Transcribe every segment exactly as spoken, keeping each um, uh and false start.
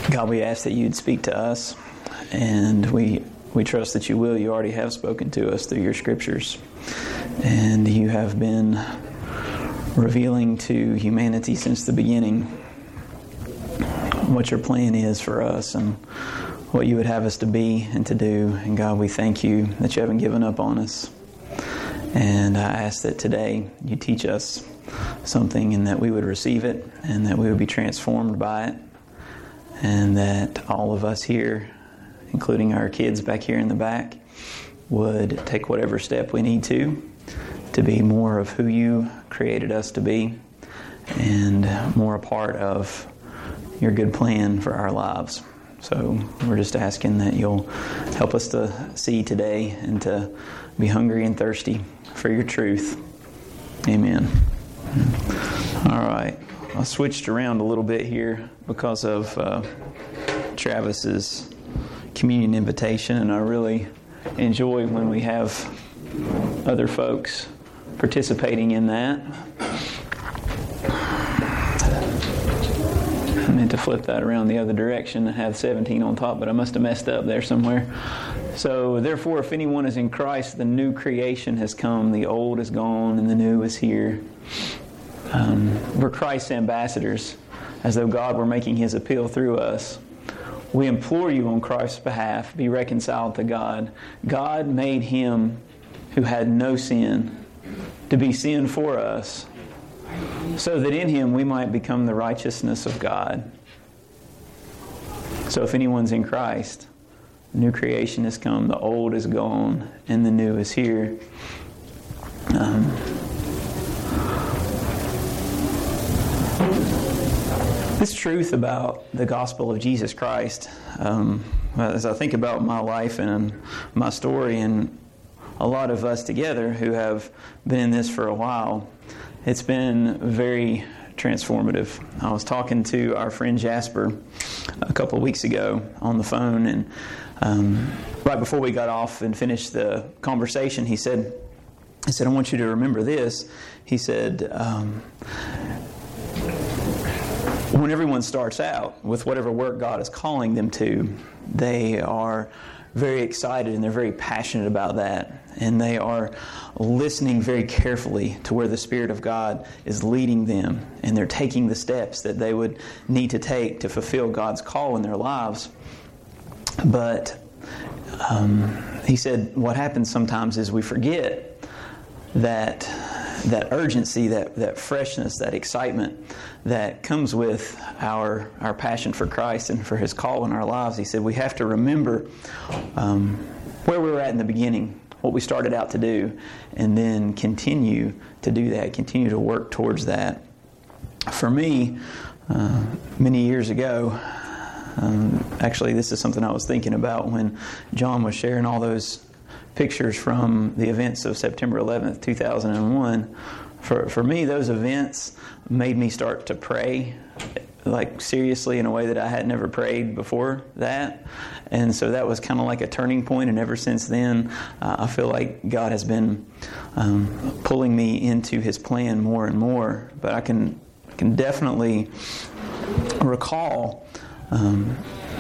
God, we ask that you'd speak to us, and we we trust that you will. You already have spoken to us through your scriptures, and you have been revealing to humanity since the beginning what your plan is for us and what you would have us to be and to do. And God, we thank you that you haven't given up on us. And I ask that today you teach us something and that we would receive it and that we would be transformed by it, and that all of us here, including our kids back here in the back, would take whatever step we need to to be more of who you created us to be and more a part of your good plan for our lives. So we're just asking that you'll help us to see today and to be hungry and thirsty for your truth. Amen. All right. I switched around a little bit here because of uh, Travis's communion invitation, and I really enjoy when we have other folks participating in that. I meant to flip that around the other direction and have seventeen on top, but I must have messed up there somewhere. So, therefore, if anyone is in Christ, the new creation has come. The old is gone and the new is here. Um, we're Christ's ambassadors, as though God were making His appeal through us. We implore you on Christ's behalf, be reconciled to God. God made Him who had no sin to be sin for us, so that in Him we might become the righteousness of God. So if anyone's in Christ, the new creation has come, the old is gone, and the new is here. Um, this truth about the gospel of Jesus Christ, um, as I think about my life and my story, and a lot of us together who have been in this for a while, it's been very transformative. I was talking to our friend Jasper a couple of weeks ago on the phone, and um, right before we got off and finished the conversation, he said, he said, I want you to remember this. He said, um, when everyone starts out with whatever work God is calling them to, they are very excited and they're very passionate about that. And they are listening very carefully to where the Spirit of God is leading them. And they're taking the steps that they would need to take to fulfill God's call in their lives. But um, he said what happens sometimes is we forget that that urgency, that, that freshness, that excitement that comes with our our passion for Christ and for His call in our lives. He said we have to remember um, where we were at in the beginning, what we started out to do, and then continue to do that, continue to work towards that. For me, uh, many years ago, um, actually this is something I was thinking about when John was sharing all those pictures from the events of September eleventh, two thousand one. For for me, those events made me start to pray, like seriously, in a way that I had never prayed before that. And so that was kind of like a turning point. And ever since then, uh, I feel like God has been um, pulling me into His plan more and more. But I can I can definitely recall Um,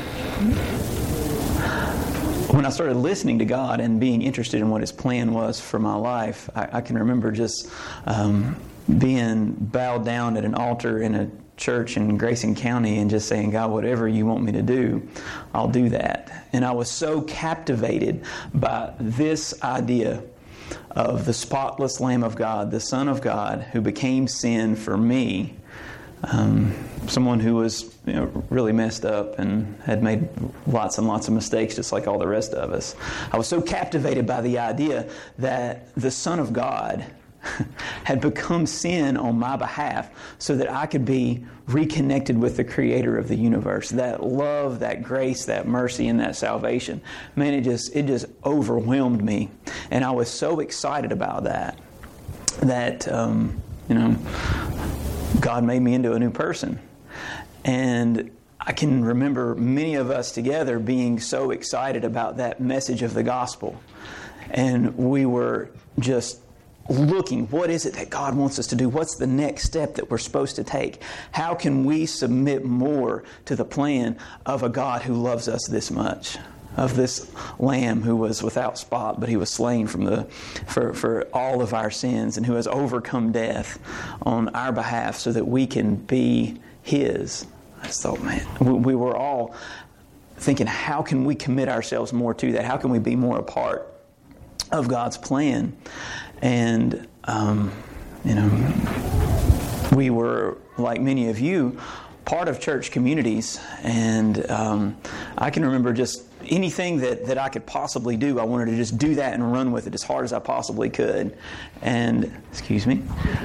when I started listening to God and being interested in what His plan was for my life, I, I can remember just um, being bowed down at an altar in a church in Grayson County and just saying, God, whatever you want me to do, I'll do that. And I was so captivated by this idea of the spotless Lamb of God, the Son of God, who became sin for me. Um, someone who was you know, really messed up and had made lots and lots of mistakes just like all the rest of us. I was so captivated by the idea that the Son of God had become sin on my behalf so that I could be reconnected with the Creator of the universe. That love, that grace, that mercy, and that salvation. Man, it just it just overwhelmed me. And I was so excited about that that, um, you know, God made me into a new person. And I can remember many of us together being so excited about that message of the gospel. And we were just looking, what is it that God wants us to do? What's the next step that we're supposed to take? How can we submit more to the plan of a God who loves us this much? Of this Lamb who was without spot, but He was slain from the for, for all of our sins, and who has overcome death on our behalf so that we can be His. I just thought, man, we, we were all thinking, how can we commit ourselves more to that? How can we be more a part of God's plan? And, um, you know, we were, like many of you, part of church communities, and um, I can remember just anything that, that I could possibly do, I wanted to just do that and run with it as hard as I possibly could. And, excuse me,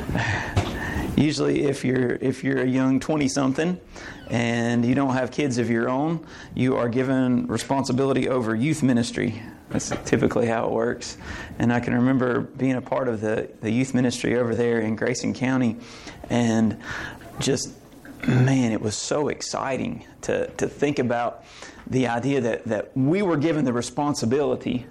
usually if you're if you're a young twenty-something and you don't have kids of your own, you are given responsibility over youth ministry. That's typically how it works. And I can remember being a part of the, the youth ministry over there in Grayson County, and just, man, it was so exciting to, to think about the idea that, that we were given the responsibility,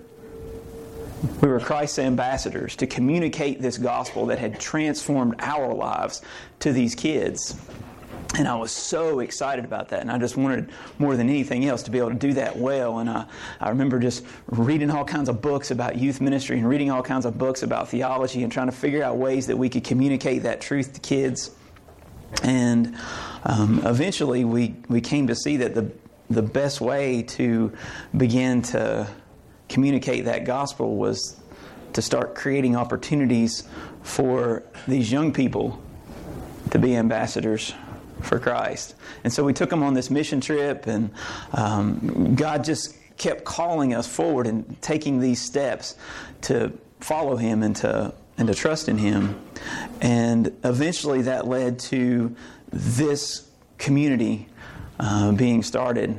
we were Christ's ambassadors, to communicate this gospel that had transformed our lives to these kids. And I was so excited about that, and I just wanted more than anything else to be able to do that well. And I, I remember just reading all kinds of books about youth ministry and reading all kinds of books about theology and trying to figure out ways that we could communicate that truth to kids. And um, eventually we, we came to see that the the best way to begin to communicate that gospel was to start creating opportunities for these young people to be ambassadors for Christ. And so we took them on this mission trip, and um, God just kept calling us forward and taking these steps to follow Him and to and to trust in Him. And eventually that led to this community uh, being started.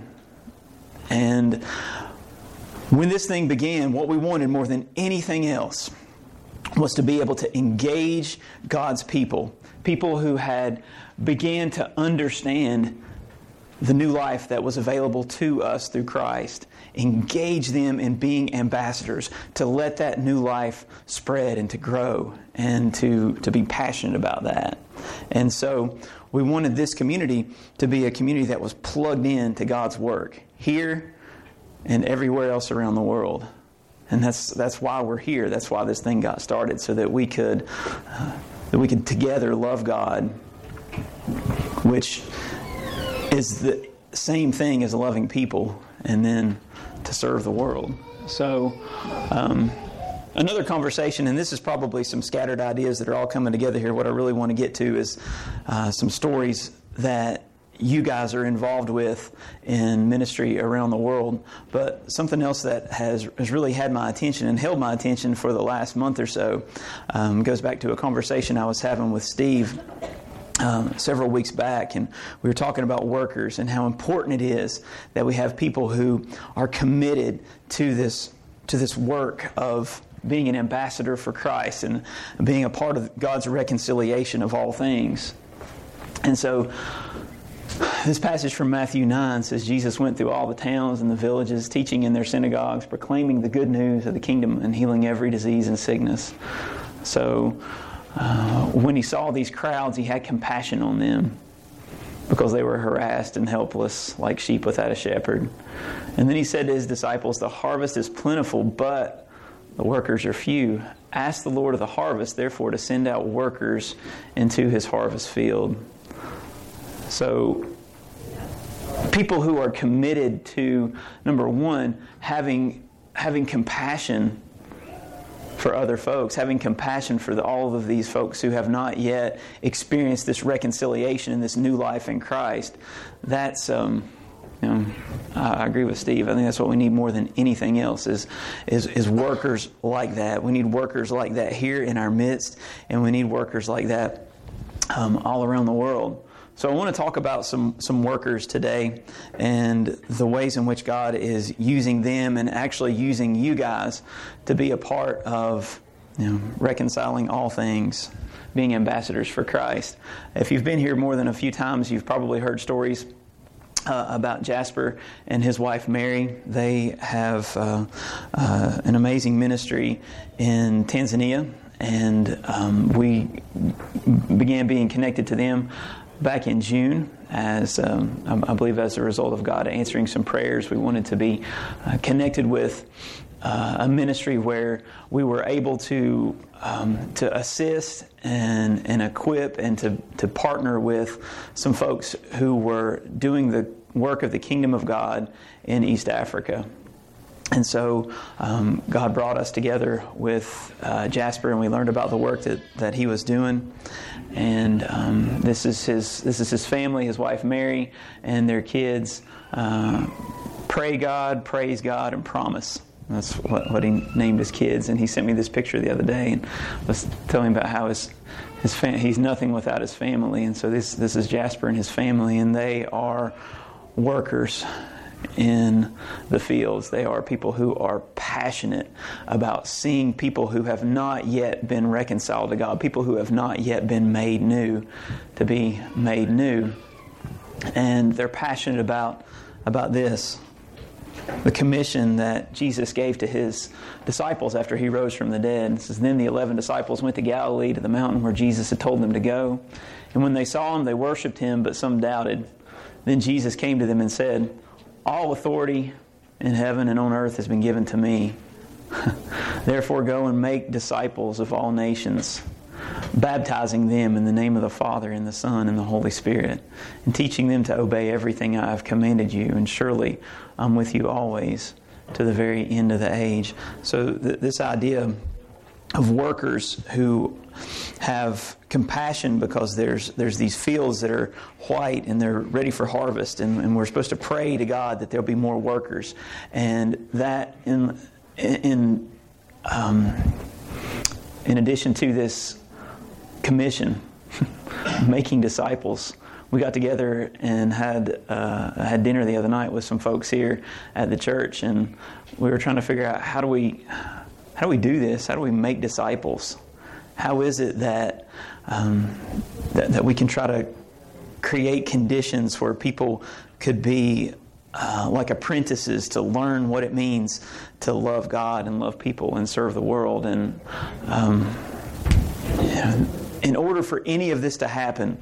And when this thing began, what we wanted more than anything else was to be able to engage God's people, people who had began to understand the new life that was available to us through Christ. Engage them in being ambassadors, to let that new life spread and to grow, and to, to be passionate about that. And so we wanted this community to be a community that was plugged in to God's work here and everywhere else around the world. And that's that's why we're here. That's why this thing got started, so that we could uh, that we could together love God, which is the same thing as loving people, and then to serve the world. So um, another conversation, and this is probably some scattered ideas that are all coming together here. What I really want to get to is uh, some stories that you guys are involved with in ministry around the world. But something else that has, has really had my attention and held my attention for the last month or so um, goes back to a conversation I was having with Steve Um, several weeks back, and we were talking about workers and how important it is that we have people who are committed to this to this work of being an ambassador for Christ and being a part of God's reconciliation of all things. And so this passage from Matthew nine says, Jesus went through all the towns and the villages, teaching in their synagogues, proclaiming the good news of the kingdom and healing every disease and sickness. So Uh, when He saw these crowds, He had compassion on them because they were harassed and helpless like sheep without a shepherd. And then He said to His disciples, the harvest is plentiful, but the workers are few. Ask the Lord of the harvest, therefore, to send out workers into His harvest field. So people who are committed to, number one, having having compassion for other folks, having compassion for the, all of these folks who have not yet experienced this reconciliation and this new life in Christ. That's, um, you know, I agree with Steve. I think that's what we need more than anything else is, is, is workers like that. We need workers like that here in our midst, and we need workers like that um, all around the world. So I want to talk about some, some workers today and the ways in which God is using them and actually using you guys to be a part of, you know, reconciling all things, being ambassadors for Christ. If you've been here more than a few times, you've probably heard stories Uh, about Jasper and his wife Mary. They have uh, uh, an amazing ministry in Tanzania, and um, we began being connected to them back in June, as um, I believe as a result of God answering some prayers. We wanted to be uh, connected with uh, a ministry where we were able to um, to assist and and equip and to to partner with some folks who were doing the work of the kingdom of God in East Africa. And so um, God brought us together with uh, Jasper, and we learned about the work that, that he was doing. And um, this is his this is his family, his wife Mary, and their kids. Uh, pray God, praise God, and promise. That's what, what he named his kids. And he sent me this picture the other day, and was telling about how his his fam- he's nothing without his family. And so this this is Jasper and his family, and they are workers in the fields. They are people who are passionate about seeing people who have not yet been reconciled to God, people who have not yet been made new, to be made new. And they're passionate about, about this, the commission that Jesus gave to his disciples after he rose from the dead. It says, then the eleven disciples went to Galilee, to the mountain where Jesus had told them to go. And when they saw him, they worshipped him, but some doubted. Then Jesus came to them and said, all authority in heaven and on earth has been given to me. Therefore go and make disciples of all nations, baptizing them in the name of the Father and the Son and the Holy Spirit, and teaching them to obey everything I have commanded you. And surely I'm with you always to the very end of the age. So th- this idea of workers who have compassion because there's there's these fields that are white and they're ready for harvest, and, and we're supposed to pray to God that there'll be more workers, and that in in um, in addition to this commission, making disciples. We got together and had uh, had dinner the other night with some folks here at the church, and we were trying to figure out how do we how do we do this? How do we make disciples? How is it that, um, that that we can try to create conditions where people could be uh, like apprentices to learn what it means to love God and love people and serve the world? And um, in order for any of this to happen,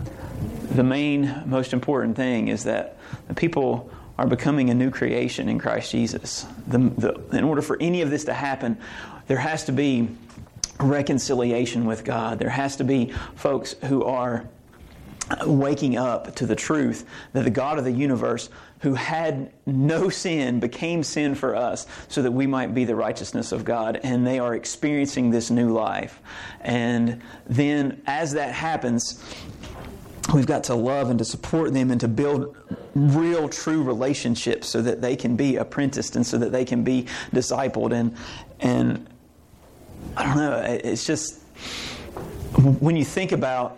the main, most important thing is that the people are becoming a new creation in Christ Jesus. The, the, in order for any of this to happen, there has to be reconciliation with God. There has to be folks who are waking up to the truth that the God of the universe, who had no sin, became sin for us so that we might be the righteousness of God. And they are experiencing this new life. And then as that happens, we've got to love and to support them and to build real, true relationships so that they can be apprenticed and so that they can be discipled. And and I don't know, it's just, when you think about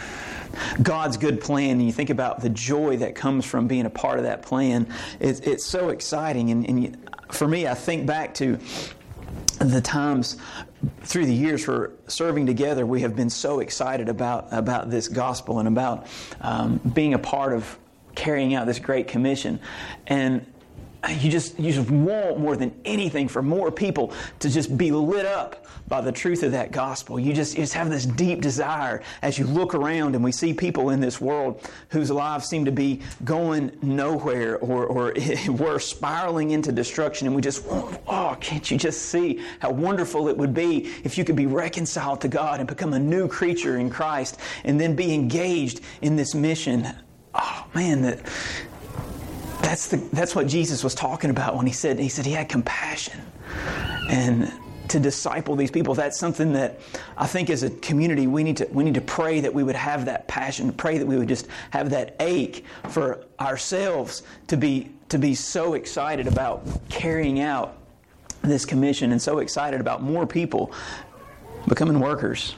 God's good plan and you think about the joy that comes from being a part of that plan, it's, it's so exciting. And, and you, for me, I think back to the times through the years for serving together, we have been so excited about, about this gospel and about um, being a part of carrying out this great commission. And you just you just want more than anything for more people to just be lit up by the truth of that gospel. You just, you just have this deep desire as you look around and we see people in this world whose lives seem to be going nowhere or, or we're spiraling into destruction, and we just, oh, can't you just see how wonderful it would be if you could be reconciled to God and become a new creature in Christ and then be engaged in this mission. Oh, man, that... That's the that's what Jesus was talking about when he said he said he had compassion. And to disciple these people, that's something that I think as a community we need to we need to pray that we would have that passion, pray that we would just have that ache for ourselves to be to be so excited about carrying out this commission and so excited about more people becoming workers.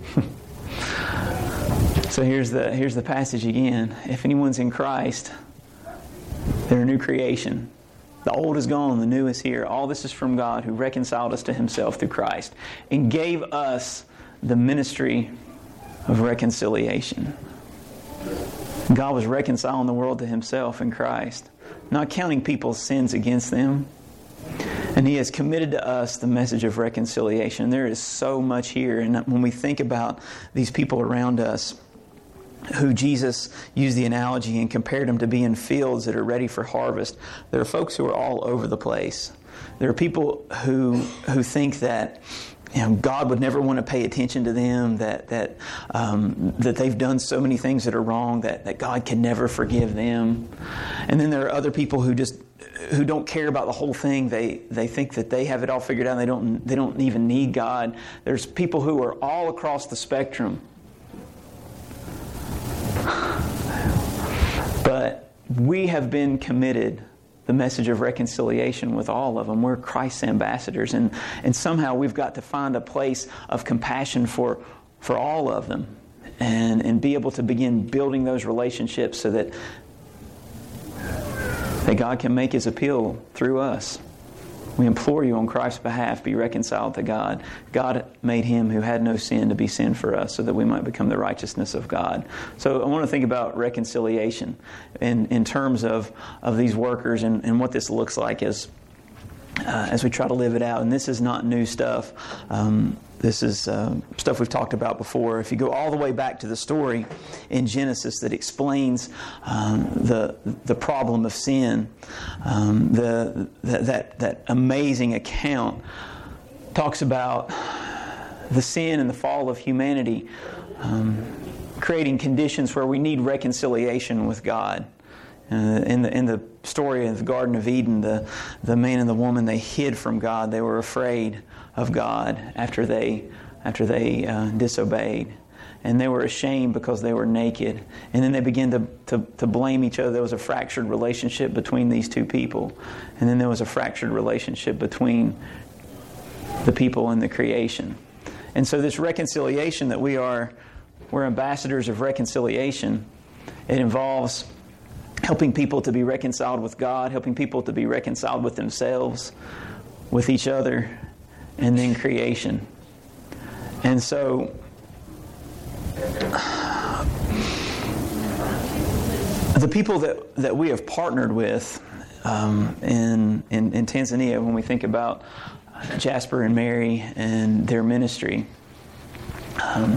So here's the here's the passage again. If anyone's in Christ, they're a new creation. The old is gone, the new is here. All this is from God, who reconciled us to himself through Christ and gave us the ministry of reconciliation. God was reconciling the world to himself in Christ, not counting people's sins against them. And He has committed to us the message of reconciliation. There is so much here. And when we think about these people around us, who Jesus used the analogy and compared them to being fields that are ready for harvest, there are folks who are all over the place. There are people who who think that, you know, God would never want to pay attention to them, that that um, that they've done so many things that are wrong, that, that God can never forgive them. And then there are other people who just who don't care about the whole thing. They they think that they have it all figured out. And they don't they don't even need God. There's people who are all across the spectrum. But we have been committed the message of reconciliation with all of them. We're Christ's ambassadors, and, and somehow we've got to find a place of compassion for for all of them, and, and be able to begin building those relationships so that, that God can make His appeal through us. We implore you on Christ's behalf, be reconciled to God. God made Him who had no sin to be sin for us so that we might become the righteousness of God. So I want to think about reconciliation in, in terms of, of these workers and, and what this looks like as, uh, as we try to live it out. And this is not new stuff. Um, This is uh, stuff we've talked about before. If you go all the way back to the story in Genesis that explains um, the the problem of sin, um, the, the that that amazing account talks about the sin and the fall of humanity, um, creating conditions where we need reconciliation with God. Uh, in the in the story of the Garden of Eden, the the man and the woman, they hid from God. They were afraid of God after they after they uh, disobeyed, and they were ashamed because they were naked. And then they began to, to to blame each other. There was a fractured relationship between these two people, and then there was a fractured relationship between the people and the creation. And so this reconciliation that we are, we're ambassadors of reconciliation. It involves helping people to be reconciled with God, helping people to be reconciled with themselves, with each other, and then creation. And so the people that, that we have partnered with um, in, in in Tanzania, when we think about Jasper and Mary and their ministry, um,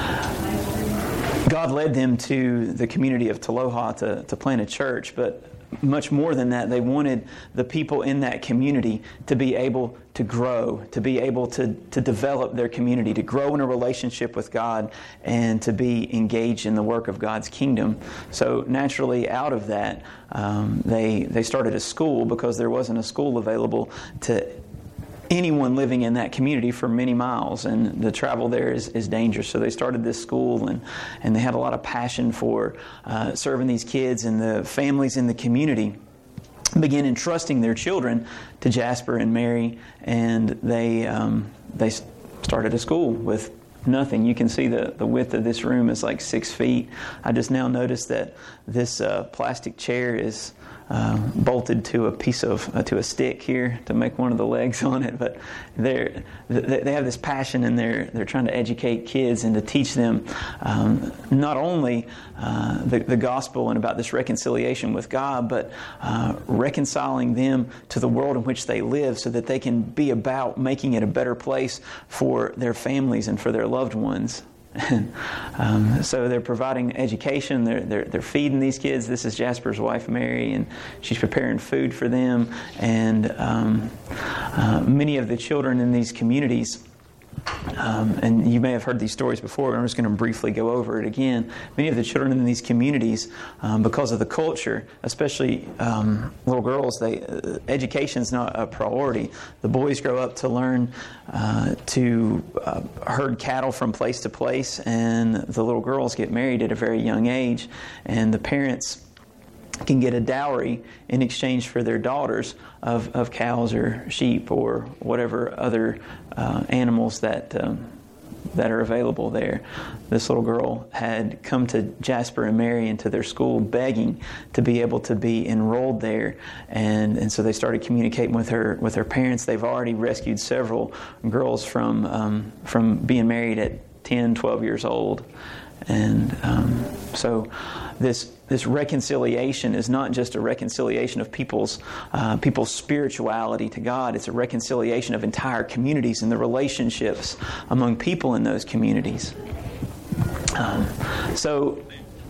God led them to the community of Taloha to, to plant a church, but much more than that, they wanted the people in that community to be able to grow, to be able to, to develop their community, to grow in a relationship with God, and to be engaged in the work of God's kingdom. So naturally, out of that, um, they they started a school because there wasn't a school available to anyone living in that community for many miles, and the travel there is, is dangerous. So they started this school, and, and they had a lot of passion for uh, serving these kids, and the families in the community began entrusting their children to Jasper and Mary, and they um, they started a school with nothing. You can see the, the width of this room is like six feet. I just now noticed that this uh, plastic chair is Uh, bolted to a piece of uh, to a stick here to make one of the legs on it. But they're they, they have this passion, and they're they're trying to educate kids and to teach them um, not only uh, the, the gospel and about this reconciliation with God, but uh, reconciling them to the world in which they live, so that they can be about making it a better place for their families and for their loved ones. um, so they're providing education. They're, they're they're feeding these kids. This is Jasper's wife, Mary, and she's preparing food for them. And um, uh, many of the children in these communities, um, and you may have heard these stories before, but I'm just going to briefly go over it again. Many of the children in these communities, um, because of the culture, especially um, little girls, they uh, education is not a priority. The boys grow up to learn uh, to uh, herd cattle from place to place, and the little girls get married at a very young age, and the parents can get a dowry in exchange for their daughters of, of cows or sheep or whatever other uh, animals that um, that are available there. This little girl had come to Jasper and Mary into their school begging to be able to be enrolled there, and, and so they started communicating with her with her parents. They've already rescued several girls from um, from being married at ten, twelve years old. And um, so this this reconciliation is not just a reconciliation of people's uh, people's spirituality to God. It's a reconciliation of entire communities and the relationships among people in those communities. Um, so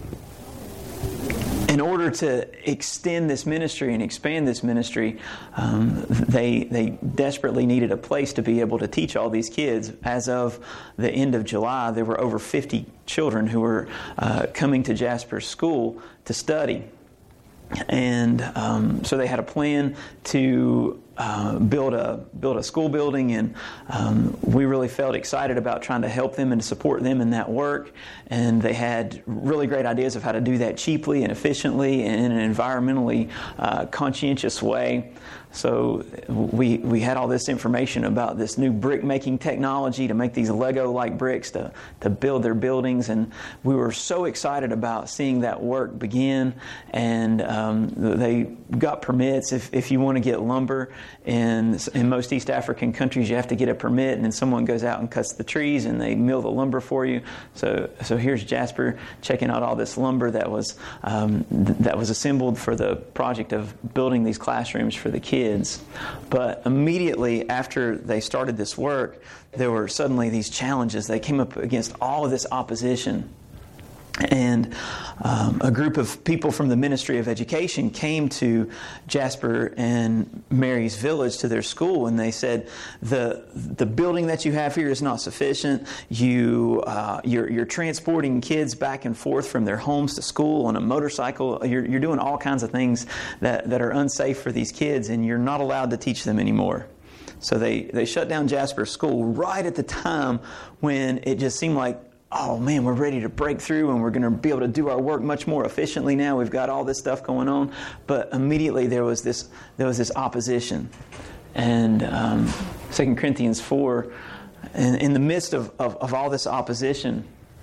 in order to extend this ministry and expand this ministry, um, they they desperately needed a place to be able to teach all these kids. As of the end of July, there were over fifty children who were uh, coming to Jasper's school to study. And um, so they had a plan to uh, build a build a school building, and um, we really felt excited about trying to help them and to support them in that work. And they had really great ideas of how to do that cheaply and efficiently and in an environmentally uh, conscientious way. So we we had all this information about this new brick making technology to make these Lego-like bricks to, to build their buildings, and we were so excited about seeing that work begin. And um, they got permits. If if you want to get lumber in in most East African countries, you have to get a permit, and then someone goes out and cuts the trees and they mill the lumber for you. So so here's Jasper checking out all this lumber that was um, th- that was assembled for the project of building these classrooms for the kids. Kids. But immediately after they started this work, there were suddenly these challenges. They came up against all of this opposition. And um, a group of people from the Ministry of Education came to Jasper and Mary's village to their school, and they said, the the building that you have here is not sufficient. You, uh, you're, you're transporting kids back and forth from their homes to school on a motorcycle. You're, you're doing all kinds of things that, that are unsafe for these kids, and you're not allowed to teach them anymore. So they, they shut down Jasper's school right at the time when it just seemed like, oh man, we're ready to break through and we're going to be able to do our work much more efficiently now. We've got all this stuff going on. But immediately there was this there was this opposition. And um, Second Corinthians four, in, in the midst of, of, of all this opposition,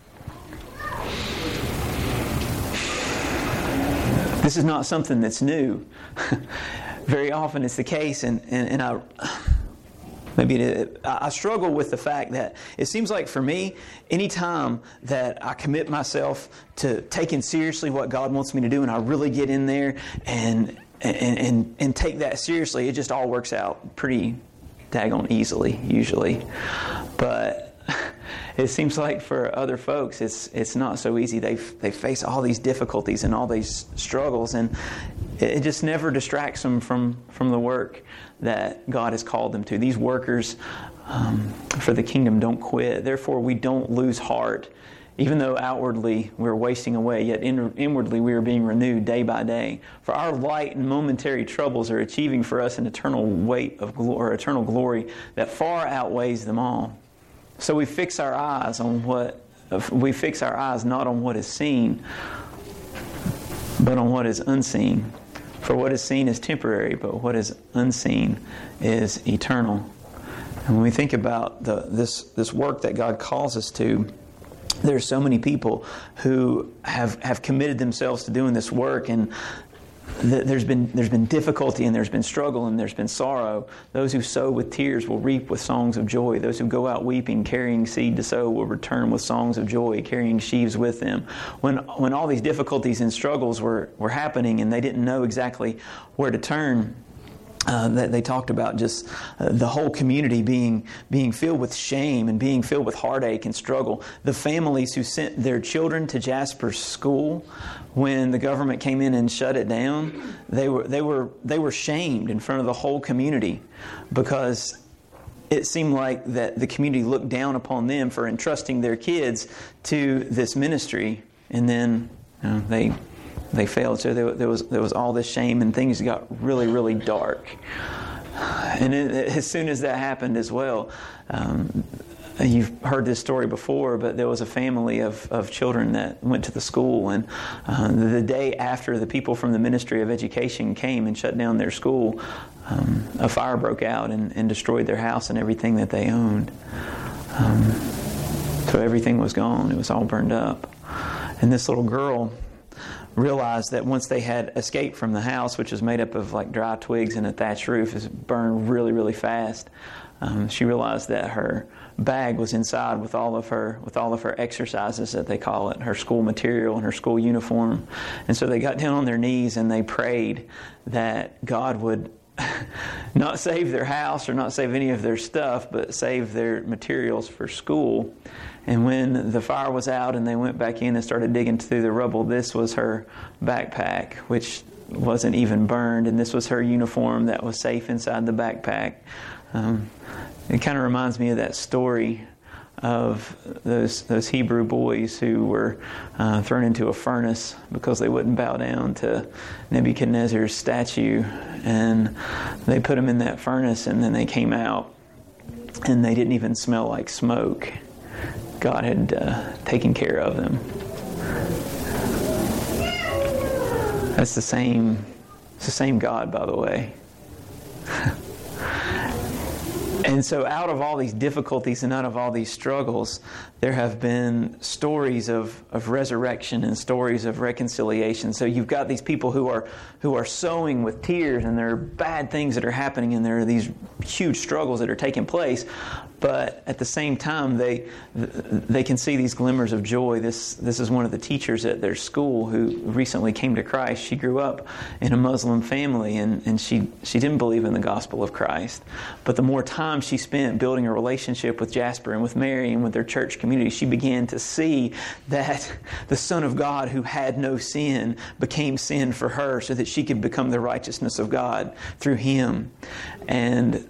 this is not something that's new. Very often it's the case, and, and, and I... Maybe it, I struggle with the fact that it seems like for me, any time that I commit myself to taking seriously what God wants me to do, and I really get in there and and and, and take that seriously, it just all works out pretty daggone easily, usually. But it seems like for other folks, it's it's not so easy. They they face all these difficulties and all these struggles, and it just never distracts them from, from the work that God has called them to. These workers um, for the kingdom don't quit. Therefore, we don't lose heart. Even though outwardly we're wasting away, yet in, inwardly we are being renewed day by day. For our light and momentary troubles are achieving for us an eternal weight of glo- or eternal glory that far outweighs them all. So we fix our eyes on what we fix our eyes not on what is seen, but on what is unseen. For what is seen is temporary, but what is unseen is eternal. And when we think about the, this this work that God calls us to, there are so many people who have, have committed themselves to doing this work, and th- there's been there's been difficulty, and there's been struggle, and there's been sorrow. Those who sow with tears will reap with songs of joy. Those who go out weeping, carrying seed to sow, will return with songs of joy, carrying sheaves with them. When when all these difficulties and struggles were, were happening, and they didn't know exactly where to turn, Uh, that they talked about just uh, the whole community being being filled with shame and being filled with heartache and struggle. The families who sent their children to Jasper's school when the government came in and shut it down, they were they were they were shamed in front of the whole community, because it seemed like that the community looked down upon them for entrusting their kids to this ministry, and then you know, they. They failed, so there, there was there was all this shame, and things got really, really dark. And it, as soon as that happened as well, um, you've heard this story before, but there was a family of, of children that went to the school, and uh, the day after the people from the Ministry of Education came and shut down their school, um, a fire broke out and, and destroyed their house and everything that they owned. Um, so everything was gone. It was all burned up. And this little girl realized that once they had escaped from the house, which was made up of like dry twigs and a thatched roof, is burned really, really fast. Um, she realized that her bag was inside with all of her with all of her exercises, that they call it, her school material and her school uniform. And so they got down on their knees and they prayed that God would not save their house or not save any of their stuff, but save their materials for school. And when the fire was out and they went back in and started digging through the rubble, this was her backpack, which wasn't even burned, and this was her uniform that was safe inside the backpack. Um, it kind of reminds me of that story of those those Hebrew boys who were uh, thrown into a furnace because they wouldn't bow down to Nebuchadnezzar's statue, and they put them in that furnace, and then they came out, and they didn't even smell like smoke. God had uh, taken care of them. That's the same. It's the same God, by the way. And so out of all these difficulties and out of all these struggles, there have been stories of, of resurrection and stories of reconciliation. So you've got these people who are who are sowing with tears, and there are bad things that are happening, and there are these huge struggles that are taking place. But at the same time, they they can see these glimmers of joy. This this is one of the teachers at their school who recently came to Christ. She grew up in a Muslim family, and, and she, she didn't believe in the gospel of Christ. But the more time she spent building a relationship with Jasper and with Mary and with their church community, she began to see that the Son of God, who had no sin, became sin for her so that she could become the righteousness of God through Him. And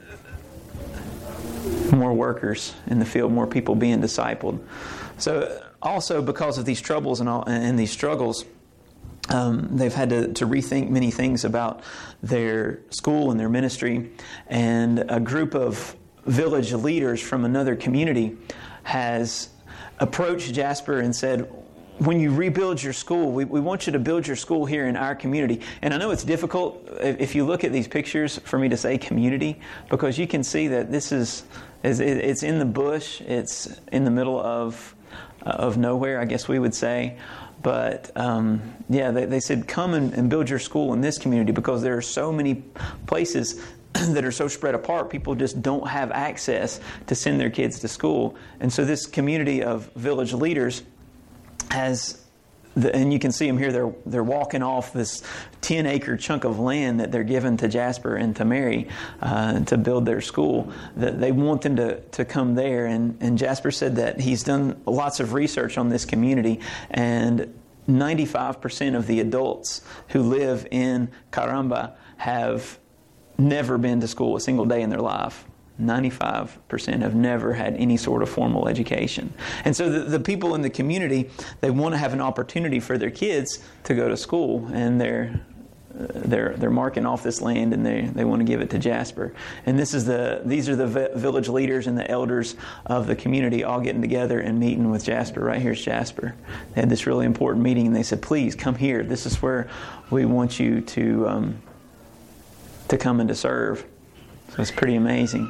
more workers in the field, more people being discipled. So also because of these troubles and, all, and these struggles, um, they've had to, to rethink many things about their school and their ministry. And a group of village leaders from another community has approached Jasper and said, when you rebuild your school, we, we want you to build your school here in our community. And I know it's difficult if you look at these pictures for me to say community, because you can see that this is, it's in the bush, it's in the middle of of nowhere, I guess we would say. But um, yeah, they, they said, come and, and build your school in this community, because there are so many places that are so spread apart, people just don't have access to send their kids to school. And so this community of village leaders has, the, and you can see them here, they're they're walking off this ten acre chunk of land that they're given to Jasper and to Mary uh, to build their school. That they want them to, to come there. And, and Jasper said that he's done lots of research on this community, and ninety-five percent of the adults who live in Caramba have never been to school a single day in their life. ninety-five percent have never had any sort of formal education. And so the, the people in the community, they want to have an opportunity for their kids to go to school, and they're uh, they're they're marking off this land, and they they want to give it to Jasper. And this is the these are the v- village leaders and the elders of the community all getting together and meeting with Jasper. Right here's Jasper. They had this really important meeting, and they said, "Please come here. This is where we want you to um, to come and to serve." So it's pretty amazing.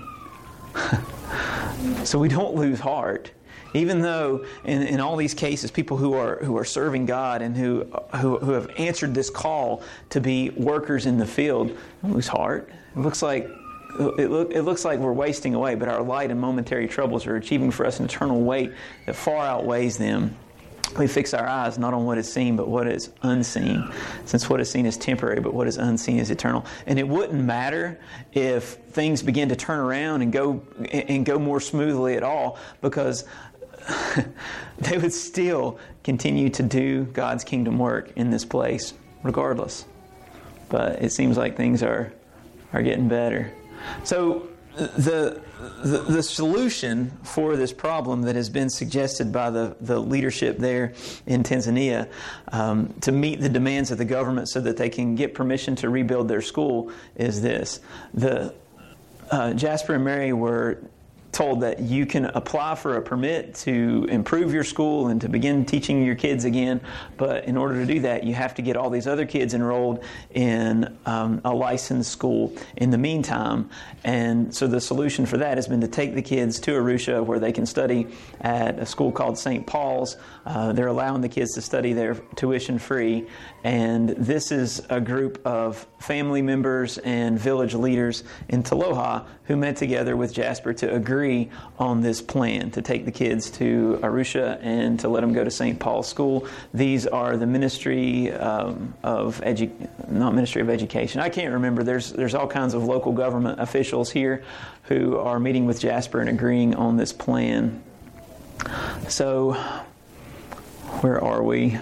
So we don't lose heart, even though in, in all these cases, people who are who are serving God and who, who who have answered this call to be workers in the field, don't lose heart. It looks like it, look, it looks like we're wasting away, but our light and momentary troubles are achieving for us an eternal weight that far outweighs them. We fix our eyes not on what is seen, but what is unseen. Since what is seen is temporary, but what is unseen is eternal. And it wouldn't matter if things begin to turn around and go and go more smoothly at all, because they would still continue to do God's kingdom work in this place, regardless. But it seems like things are are getting better. So the The, the solution for this problem that has been suggested by the, the leadership there in Tanzania um, to meet the demands of the government so that they can get permission to rebuild their school is this. The uh, Jasper and Mary were told that you can apply for a permit to improve your school and to begin teaching your kids again, but in order to do that, you have to get all these other kids enrolled in um, a licensed school in the meantime. And so the solution for that has been to take the kids to Arusha, where they can study at a school called Saint Paul's. Uh, they're allowing the kids to study there tuition free, and this is a group of family members and village leaders in Taloha who met together with Jasper to agree on this plan to take the kids to Arusha and to let them go to Saint Paul's School. These are the Ministry um, of Edu- not Ministry of Education. I can't remember. There's there's all kinds of local government officials here who are meeting with Jasper and agreeing on this plan. So, where are we?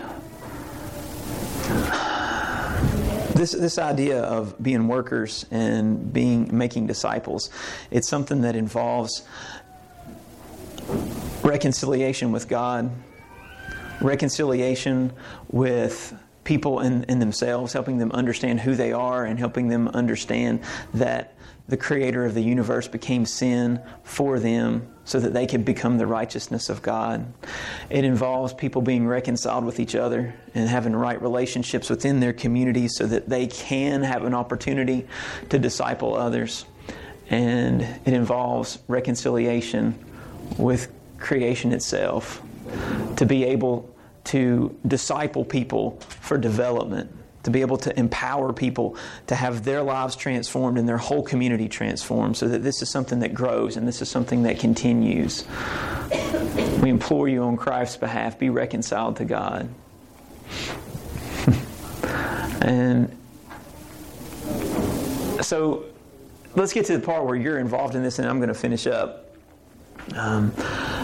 This this idea of being workers and being making disciples, it's something that involves reconciliation with God, reconciliation with people in, in themselves, helping them understand who they are and helping them understand that the Creator of the universe became sin for them so that they could become the righteousness of God. It involves people being reconciled with each other and having right relationships within their communities so that they can have an opportunity to disciple others. And it involves reconciliation with creation itself, to be able to disciple people for development, to be able to empower people to have their lives transformed and their whole community transformed, so that this is something that grows and this is something that continues. We implore you on Christ's behalf, be reconciled to God. And so let's get to the part where you're involved in this, and I'm going to finish up. Um,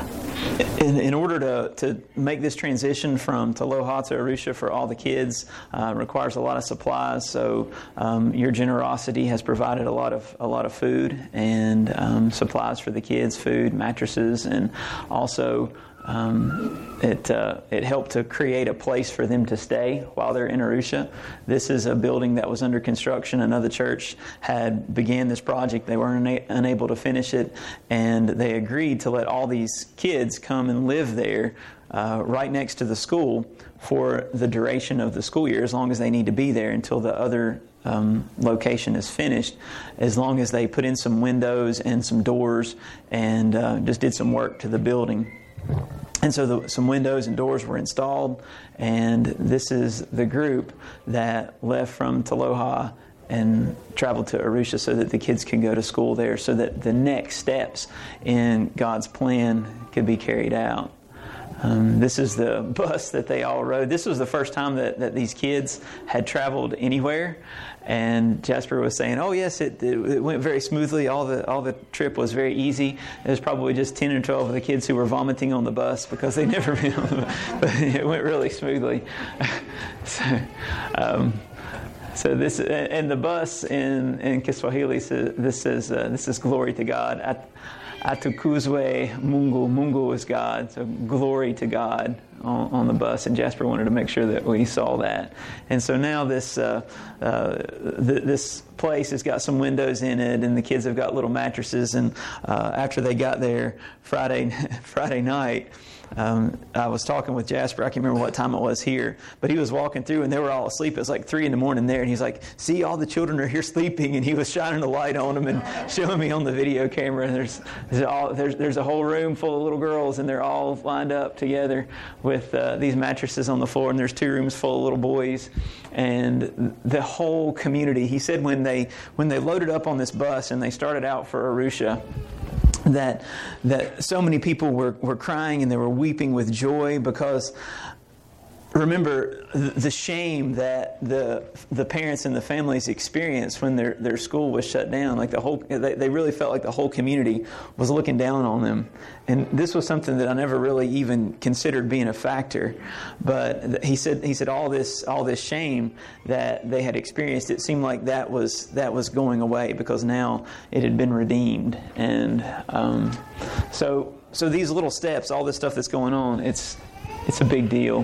In, in order to, to make this transition from Taloha to Arusha for all the kids uh, requires a lot of supplies. So um, your generosity has provided a lot of a lot of food and um, supplies for the kids, food, mattresses, and also um, it uh, it helped to create a place for them to stay while they're in Arusha. This is a building that was under construction. Another church had began this project. They were una- unable to finish it, and they agreed to let all these kids come and live there uh, right next to the school for the duration of the school year, as long as they need to be there until the other um, location is finished, as long as they put in some windows and some doors and uh, just did some work to the building. And so the, some windows and doors were installed, and this is the group that left from Taloha and traveled to Arusha so that the kids can go to school there, so that the next steps in God's plan could be carried out. Um, this is the bus that they all rode. This was the first time that, that these kids had traveled anywhere. And Jasper was saying, oh yes, it, it, it went very smoothly. All the all the trip was very easy. There's probably just ten or twelve of the kids who were vomiting on the bus because they'd never been on the bus. But it went really smoothly. so, um, so this and the bus in, in Kiswahili, so this is uh, this is glory to God. At, Atukuzwe Mungu. Mungu is God, so glory to God on, on the bus. And Jasper wanted to make sure that we saw that. And so now this uh, uh, th- this place has got some windows in it, and the kids have got little mattresses. And uh, after they got there Friday Friday night, Um, I was talking with Jasper. I can't remember what time it was here, but he was walking through and they were all asleep. It was like three in the morning there, and he's like, "See, all the children are here sleeping," and he was shining a light on them and showing me on the video camera. And there's there's, all, there's, there's a whole room full of little girls, and they're all lined up together with uh, these mattresses on the floor. And there's two rooms full of little boys, and the whole community. He said when they when they loaded up on this bus and they started out for Arusha, that that so many people were, were crying and they were weeping with joy, because remember the shame that the the parents and the families experienced when their, their school was shut down. Like the whole, they, they really felt like the whole community was looking down on them. And this was something that I never really even considered being a factor. But he said he said all this all this shame that they had experienced, it seemed like that was that was going away, because now it had been redeemed. And um, so so these little steps, all this stuff that's going on, it's it's a big deal.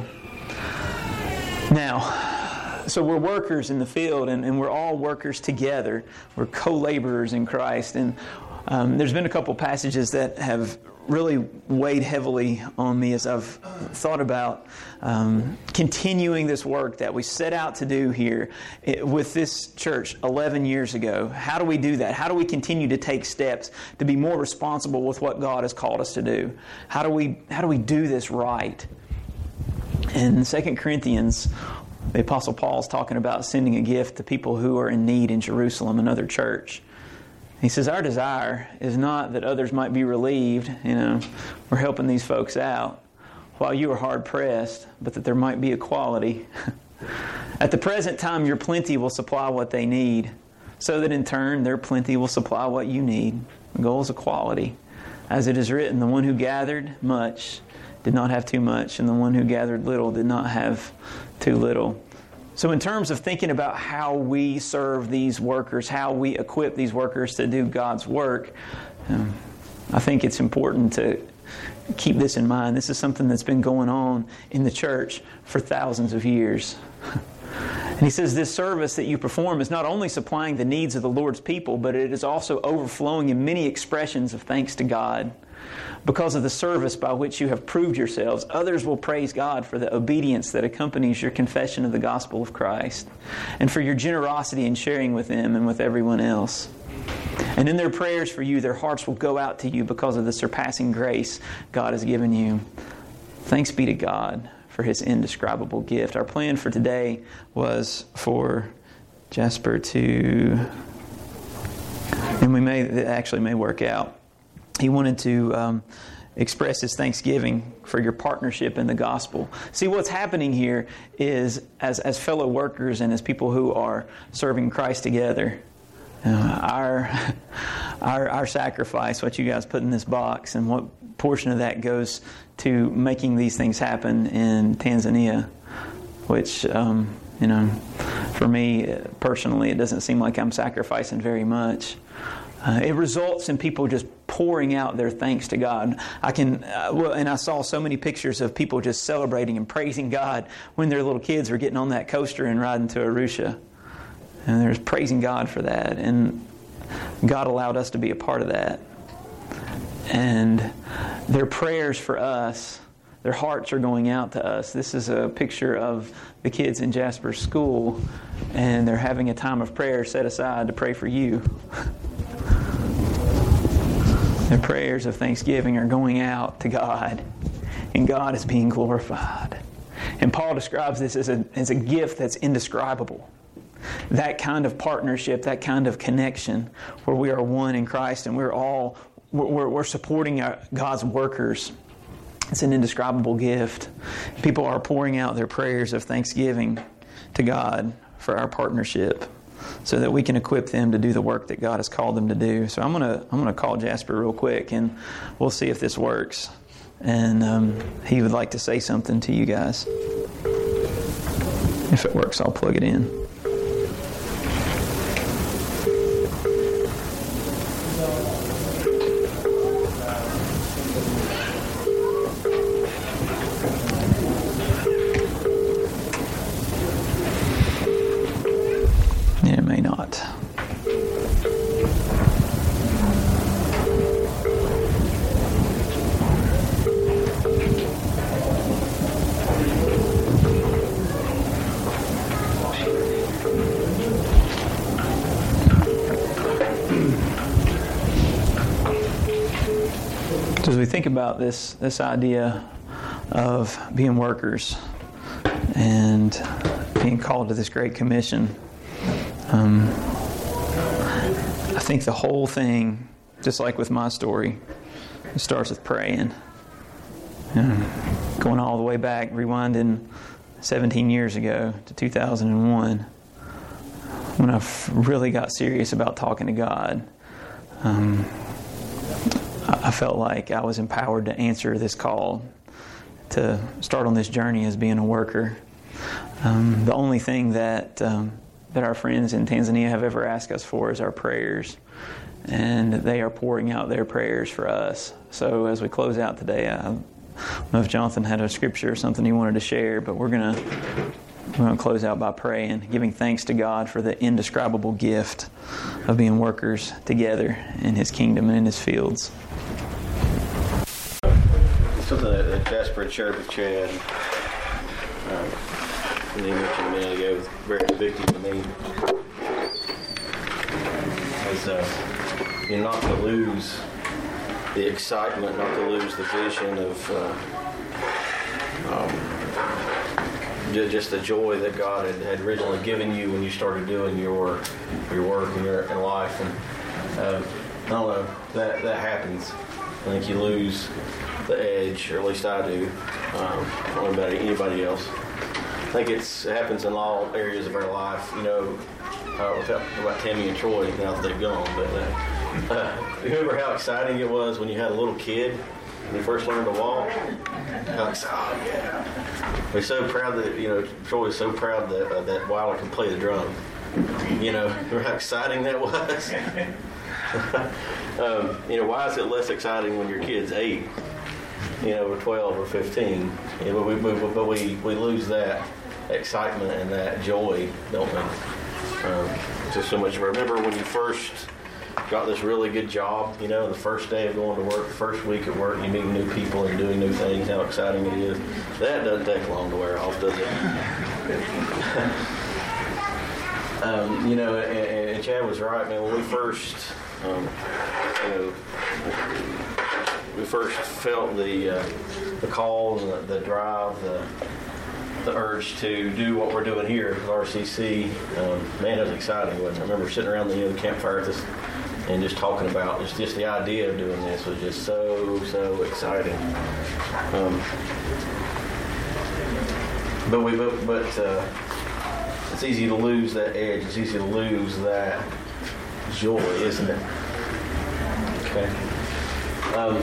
Now, so we're workers in the field, and, and we're all workers together. We're co-laborers in Christ. And Um, there's been a couple passages that have really weighed heavily on me as I've thought about um, continuing this work that we set out to do here with this church eleven years ago. How do we do that? How do we continue to take steps to be more responsible with what God has called us to do? How do we how do we do this right? In Second Corinthians, the Apostle Paul is talking about sending a gift to people who are in need in Jerusalem, another church. He says, our desire is not that others might be relieved, you know, we're helping these folks out while you are hard pressed, but that there might be equality. At the present time, your plenty will supply what they need, so that in turn, their plenty will supply what you need. The goal is equality. As it is written, the one who gathered much did not have too much, and the one who gathered little did not have too little. So in terms of thinking about how we serve these workers, how we equip these workers to do God's work, um, I think it's important to keep this in mind. This is something that's been going on in the church for thousands of years. And he says this service that you perform is not only supplying the needs of the Lord's people, but it is also overflowing in many expressions of thanks to God. Because of the service by which you have proved yourselves, others will praise God for the obedience that accompanies your confession of the gospel of Christ, and for your generosity in sharing with them and with everyone else. And in their prayers for you, their hearts will go out to you because of the surpassing grace God has given you. Thanks be to God for His indescribable gift. Our plan for today was for Jasper to, and we may, it actually may work out. He wanted to um, express his thanksgiving for your partnership in the gospel. See, what's happening here is, as, as fellow workers and as people who are serving Christ together, uh, our, our, our sacrifice, what you guys put in this box, and what portion of that goes to making these things happen in Tanzania, which, um, you know, for me personally, it doesn't seem like I'm sacrificing very much. Uh, it results in people just pouring out their thanks to God. I can, uh, well, and I saw so many pictures of people just celebrating and praising God when their little kids were getting on that coaster and riding to Arusha. And they're just praising God for that. And God allowed us to be a part of that. And their prayers for us, their hearts are going out to us. This is a picture of the kids in Jasper's school, and they're having a time of prayer set aside to pray for you. Their prayers of thanksgiving are going out to God, and God is being glorified. And Paul describes this as a, as a gift that's indescribable. That kind of partnership, that kind of connection, where we are one in Christ and we're all we're, we're supporting our, God's workers. It's an indescribable gift. People are pouring out their prayers of thanksgiving to God for our partnership, so that we can equip them to do the work that God has called them to do. So I'm gonna I'm gonna call Jasper real quick, and we'll see if this works. And um, he would like to say something to you guys. If it works, I'll plug it in. It may not. So as we think about this, this idea of being workers and being called to this great commission, Um, I think the whole thing, just like with my story, it starts with praying. You know, going all the way back, rewinding seventeen years ago to two thousand one, when I really got serious about talking to God. Um, I felt like I was empowered to answer this call to start on this journey as being a worker. Um, the only thing that um, that our friends in Tanzania have ever asked us for is our prayers, and they are pouring out their prayers for us. So as we close out today, I don't know if Jonathan had a scripture or something he wanted to share, but we're gonna we're going to close out by praying, giving thanks to God for the indescribable gift of being workers together in His kingdom and in His fields. Something that, that Jasper had shared with Chad, um, and he mentioned a minute ago, was very convicting to me, is uh, you know, not to lose the excitement, not to lose the vision of uh, um, just the joy that God had, had originally given you when you started doing your your work and your in life. And uh, I don't know, that that happens. I think you lose the edge, or at least I do. Um, I don't know about anybody else. I think it's, it happens in all areas of our life. You know, uh, we'll talk about Tammy and Troy now that they've gone, but uh, uh, remember how exciting it was when you had a little kid when you first learned to walk? How excited, oh yeah. We're so proud that, you know, Troy was so proud that, uh, that Wilder can play the drum. You know, remember how exciting that was? um, you know, why is it less exciting when your kid's eight? You know, or twelve or fifteen. You know, but we, we, but we, we lose that excitement and that joy, don't we? Um, just so much. Remember when you first got this really good job, you know, the first day of going to work, the first week at work, you meet new people and doing new things, how exciting it is. That doesn't take long to wear off, does it? um, you know, and, and Chad was right, man. When we first, um, you know, we first felt the uh, the call, the, the drive, the the urge to do what we're doing here at R C C. Um, man, it was exciting. Wasn't it? I remember sitting around the, you know, the campfire this, and just talking about just, just the idea of doing this was just so, so exciting. Um, but we, but, but uh, it's easy to lose that edge. It's easy to lose that joy, isn't it? Okay. Um,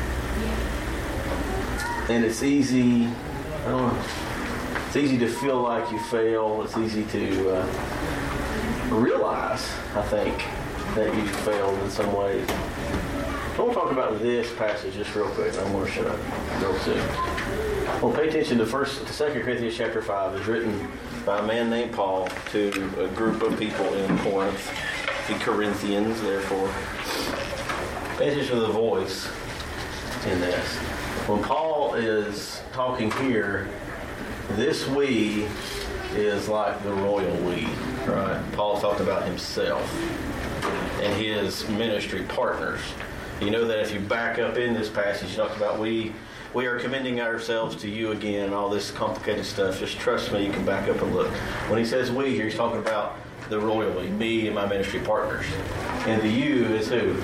and it's easy, I don't know, it's easy to feel like you fail. It's easy to uh, realize, I think, that you failed in some ways. I want to talk about this passage just real quick. I'm going to shut up real soon. Well, pay attention to first, to Second Corinthians chapter five. It's written by a man named Paul to a group of people in Corinth, the Corinthians, therefore. Pay attention to the voice in this. When Paul is talking here, this we is like the royal we, right? Paul talked about himself and his ministry partners. You know that if you back up in this passage, he talks about we we are commending ourselves to you again and all this complicated stuff. Just trust me, you can back up and look. When he says we here, he's talking about the royal we, me and my ministry partners. And the you is who?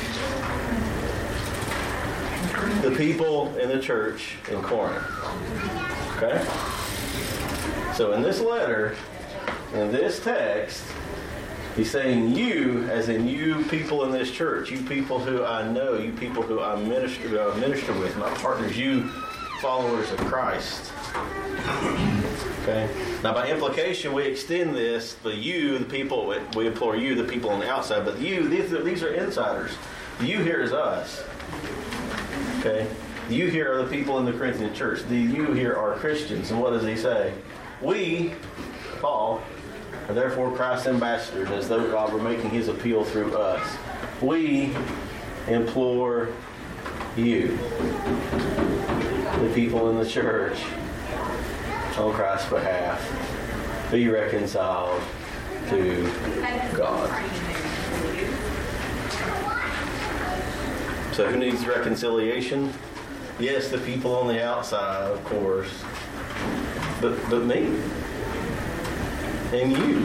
The people in the church in Corinth. Okay? So in this letter, in this text, he's saying you, as in you people in this church, you people who I know, you people who I minister, who I minister with, my partners, you followers of Christ. Okay? Now by implication, we extend this, the you, the people, we implore you, the people on the outside, but you, these are, these are insiders. The you here is us. Okay? The you here are the people in the Corinthian church. The you here are Christians. And what does he say? We, Paul, are therefore Christ's ambassadors, as though God were making his appeal through us. We implore you, the people in the church, on Christ's behalf, be reconciled to God. So who needs reconciliation? Yes, the people on the outside, of course. But but me. And you.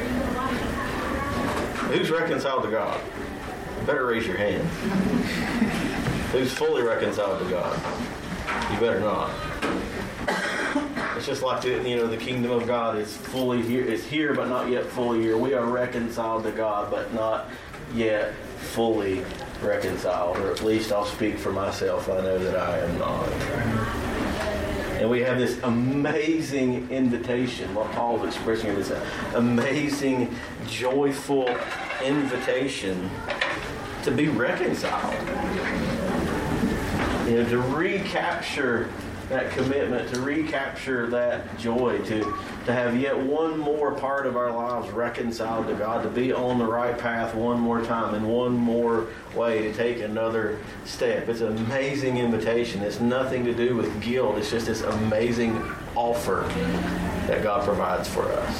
Who's reconciled to God? You better raise your hand. Who's fully reconciled to God? You better not. It's just like the, you know, the kingdom of God is fully here. It's here, but not yet fully here. We are reconciled to God, but not yet fully reconciled. Or at least I'll speak for myself. I know that I am not. And we have this amazing invitation, what Paul is expressing here, this amazing, joyful invitation to be reconciled. You know, to recapture that commitment to recapture that joy, to, to have yet one more part of our lives reconciled to God, to be on the right path one more time in one more way, to take another step. It's an amazing invitation. It's nothing to do with guilt. It's just this amazing offer that God provides for us.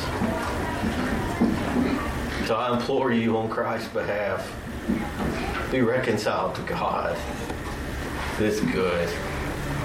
So I implore you on Christ's behalf, be reconciled to God. It's good.